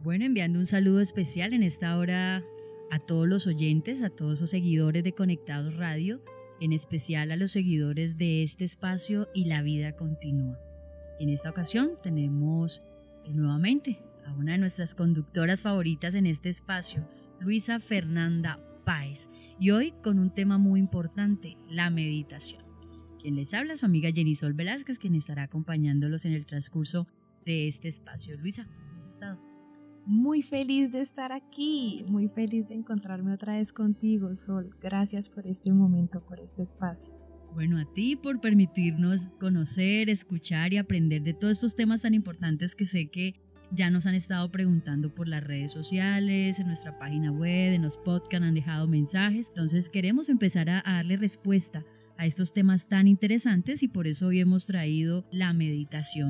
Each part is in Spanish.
Bueno, enviando un saludo especial en esta hora a todos los oyentes, a todos los seguidores de Conectados Radio, en especial a los seguidores de este espacio y La Vida Continúa. En esta ocasión tenemos nuevamente a una de nuestras conductoras favoritas en este espacio, Luisa Fernanda Páez, y hoy con un tema muy importante, la meditación. Quien les habla, su amiga Jenisol Velázquez, quien estará acompañándolos en el transcurso de este espacio. Luisa, ¿cómo has estado? Muy feliz de estar aquí, muy feliz de encontrarme otra vez contigo, Sol. Gracias por este momento, por este espacio. Bueno, a ti por permitirnos conocer, escuchar y aprender de todos estos temas tan importantes que sé que ya nos han estado preguntando por las redes sociales, en nuestra página web, en los podcasts han dejado mensajes. Entonces queremos empezar a darle respuesta a estos temas tan interesantes y por eso hoy hemos traído la meditación.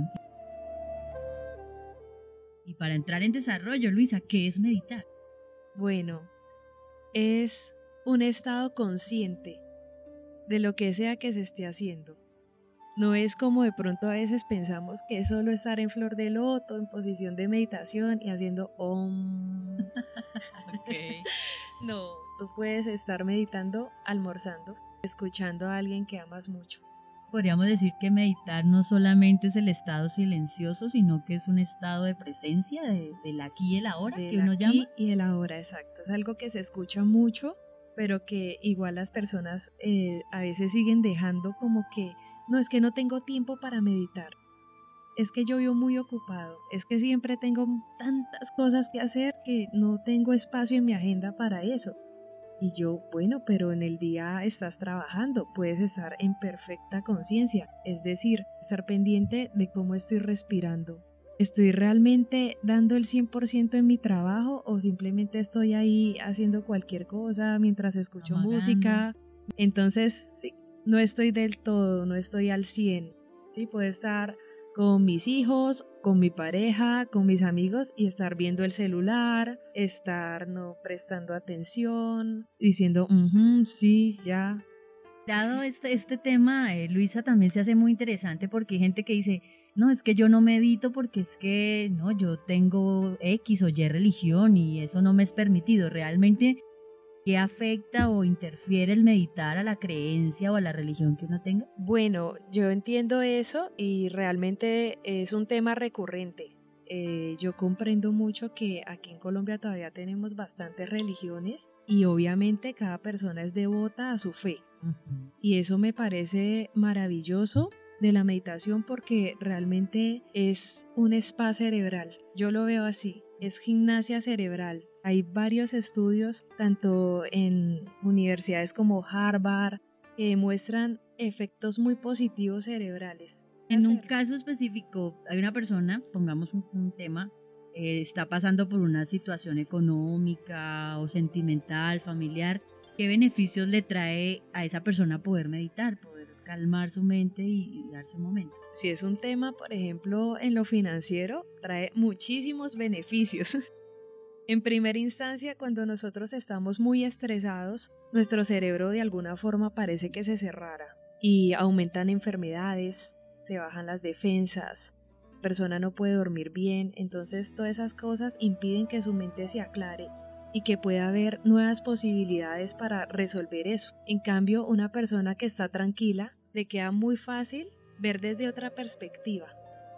Y para entrar en desarrollo, Luisa, ¿qué es meditar? Bueno, es un estado consciente de lo que sea que se esté haciendo. No es como de pronto a veces pensamos que es solo estar en flor de loto, en posición de meditación y haciendo om. Okay. No, tú puedes estar meditando, almorzando, escuchando a alguien que amas mucho. Podríamos decir que meditar no solamente es el estado silencioso, sino que es un estado de presencia del aquí y el ahora, que uno llama. Del aquí y el ahora, exacto. Es algo que se escucha mucho, pero que igual las personas a veces siguen dejando como que, no, es que no tengo tiempo para meditar. Es que yo vivo muy ocupado, es que siempre tengo tantas cosas que hacer que no tengo espacio en mi agenda para eso. Y yo, bueno, pero en el día estás trabajando, puedes estar en perfecta conciencia, es decir, estar pendiente de cómo estoy respirando. ¿Estoy realmente dando el 100% en mi trabajo o simplemente estoy ahí haciendo cualquier cosa mientras escucho música? Entonces, sí, no estoy del todo, no estoy al 100. Sí, puedo estar con mis hijos, con mi pareja, con mis amigos y estar viendo el celular, estar no prestando atención, diciendo, sí, ya. Dado este tema, Luisa, también se hace muy interesante porque hay gente que dice, no, es que yo no medito porque es que no, yo tengo X o Y religión y eso no me es permitido. Realmente, ¿qué afecta o interfiere el meditar a la creencia o a la religión que uno tenga? Bueno, yo entiendo eso y realmente es un tema recurrente. Yo comprendo mucho que aquí en Colombia todavía tenemos bastantes religiones y obviamente cada persona es devota a su fe. Uh-huh. Y eso me parece maravilloso de la meditación porque realmente es un spa cerebral. Yo lo veo así, es gimnasia cerebral. Hay varios estudios, tanto en universidades como Harvard, que demuestran efectos muy positivos cerebrales. En un caso específico, hay una persona, pongamos un tema, está pasando por una situación económica o sentimental, familiar. ¿Qué beneficios le trae a esa persona poder meditar, poder calmar su mente y darse un momento? Si es un tema, por ejemplo, en lo financiero, trae muchísimos beneficios. En primera instancia, cuando nosotros estamos muy estresados, nuestro cerebro de alguna forma parece que se cerrara y aumentan enfermedades, se bajan las defensas, la persona no puede dormir bien, entonces todas esas cosas impiden que su mente se aclare y que pueda haber nuevas posibilidades para resolver eso. En cambio, una persona que está tranquila, le queda muy fácil ver desde otra perspectiva.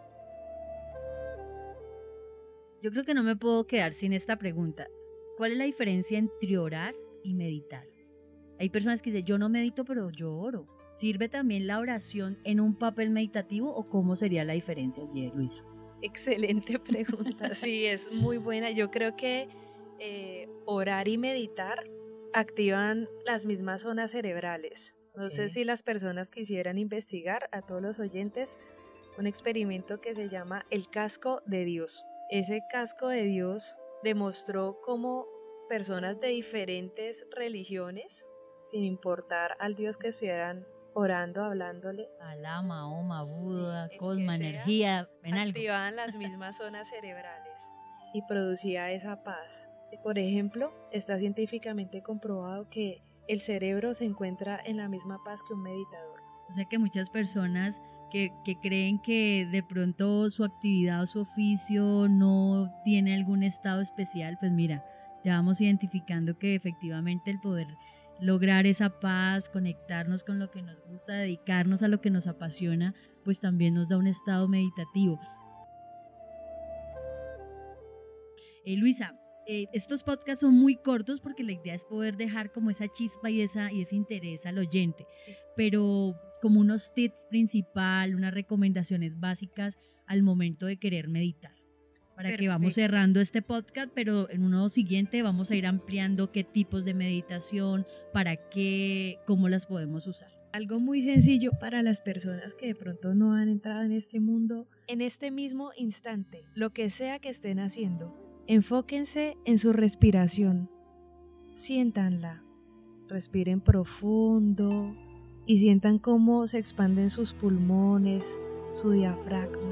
Yo creo que no me puedo quedar sin esta pregunta. ¿Cuál es la diferencia entre orar y meditar? Hay personas que dicen, yo no medito, pero yo oro. ¿Sirve también la oración en un papel meditativo o cómo sería la diferencia, Luisa? Excelente pregunta, sí, es muy buena. Yo creo que orar y meditar activan las mismas zonas cerebrales. No sé si las personas quisieran investigar, a todos los oyentes, un experimento que se llama el casco de Dios. Ese casco de Dios demostró cómo personas de diferentes religiones, sin importar al Dios que estuvieran orando, hablándole, Alá, Mahoma, Buda, sí, Cosma, energía, activaban las mismas zonas cerebrales y producía esa paz. Por ejemplo, está científicamente comprobado que el cerebro se encuentra en la misma paz que un meditador. O sea que muchas personas que creen que de pronto su actividad o su oficio no tiene algún estado especial, pues mira, ya vamos identificando que efectivamente el poder lograr esa paz, conectarnos con lo que nos gusta, dedicarnos a lo que nos apasiona, pues también nos da un estado meditativo. Luisa, estos podcasts son muy cortos porque la idea es poder dejar como esa chispa y ese interés al oyente, Sí. pero como unos tips principal, unas recomendaciones básicas al momento de querer meditar. Para que vamos Perfecto. cerrando este podcast, pero en uno siguiente vamos a ir ampliando qué tipos de meditación, para qué, cómo las podemos usar. Algo muy sencillo para las personas que de pronto no han entrado en este mundo, en este mismo instante, lo que sea que estén haciendo, enfóquense en su respiración, siéntanla, respiren profundo y sientan cómo se expanden sus pulmones, su diafragma.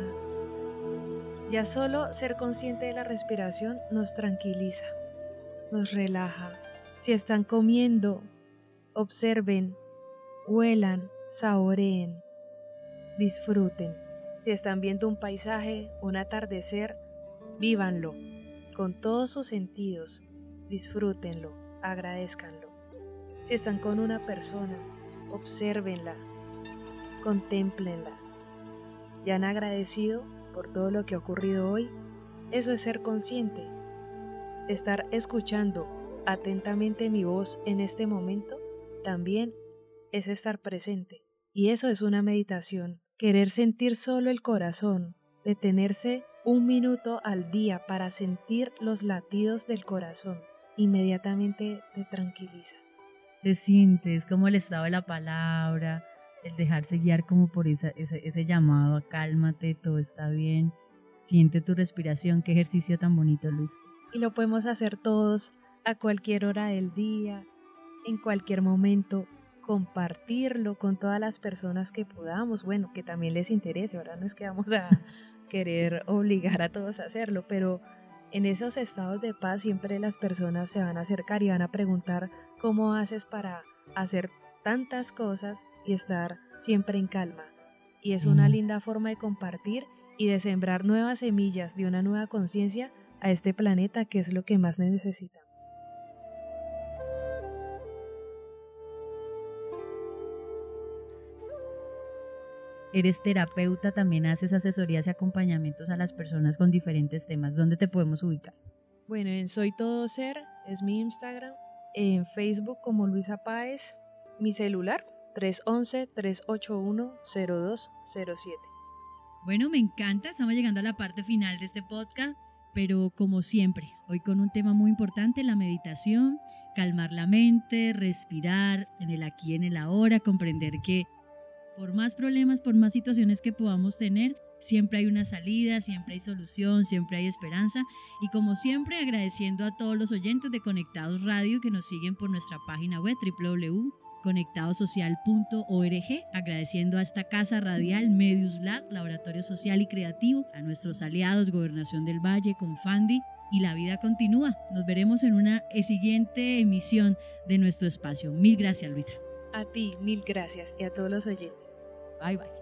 Ya solo ser consciente de la respiración nos tranquiliza, nos relaja. Si están comiendo, observen, huelan, saboreen, disfruten. Si están viendo un paisaje, un atardecer, vívanlo con todos sus sentidos, disfrútenlo, agradézcanlo. Si están con una persona, obsérvenla, contémplenla. ¿Ya han agradecido por todo lo que ha ocurrido hoy? Eso es ser consciente. Estar escuchando atentamente mi voz en este momento también es estar presente. Y eso es una meditación. Querer sentir solo el corazón, detenerse 1 minuto al día para sentir los latidos del corazón, inmediatamente te tranquiliza. Se siente, es como el estado de la palabra, el dejarse guiar como por ese llamado a cálmate, todo está bien, siente tu respiración. Qué ejercicio tan bonito, Luis. Y lo podemos hacer todos a cualquier hora del día, en cualquier momento, compartirlo con todas las personas que podamos, bueno, que también les interese. Ahora no es que vamos a querer obligar a todos a hacerlo, pero en esos estados de paz siempre las personas se van a acercar y van a preguntar cómo haces para hacer tantas cosas y estar siempre en calma. Y es una linda forma de compartir y de sembrar nuevas semillas de una nueva conciencia a este planeta, que es lo que más necesitamos. Eres terapeuta, también haces asesorías y acompañamientos a las personas con diferentes temas. ¿Dónde te podemos ubicar? Bueno, en Soy Todo Ser es mi Instagram, en Facebook como Luisa Páez, mi celular 311-381-0207. Bueno, me encanta, estamos llegando a la parte final de este podcast, pero como siempre, hoy con un tema muy importante, la meditación, calmar la mente, respirar en el aquí, en el ahora, comprender que por más problemas, por más situaciones que podamos tener, siempre hay una salida, siempre hay solución, siempre hay esperanza. Y como siempre, agradeciendo a todos los oyentes de Conectados Radio que nos siguen por nuestra página web www.conectadosocial.org, agradeciendo a esta casa radial Medius Lab, Laboratorio Social y Creativo, a nuestros aliados Gobernación del Valle, Confandi y La Vida Continúa. Nos veremos en una siguiente emisión de nuestro espacio. Mil gracias, Luisa. A ti, mil gracias, y a todos los oyentes. Bye, bye.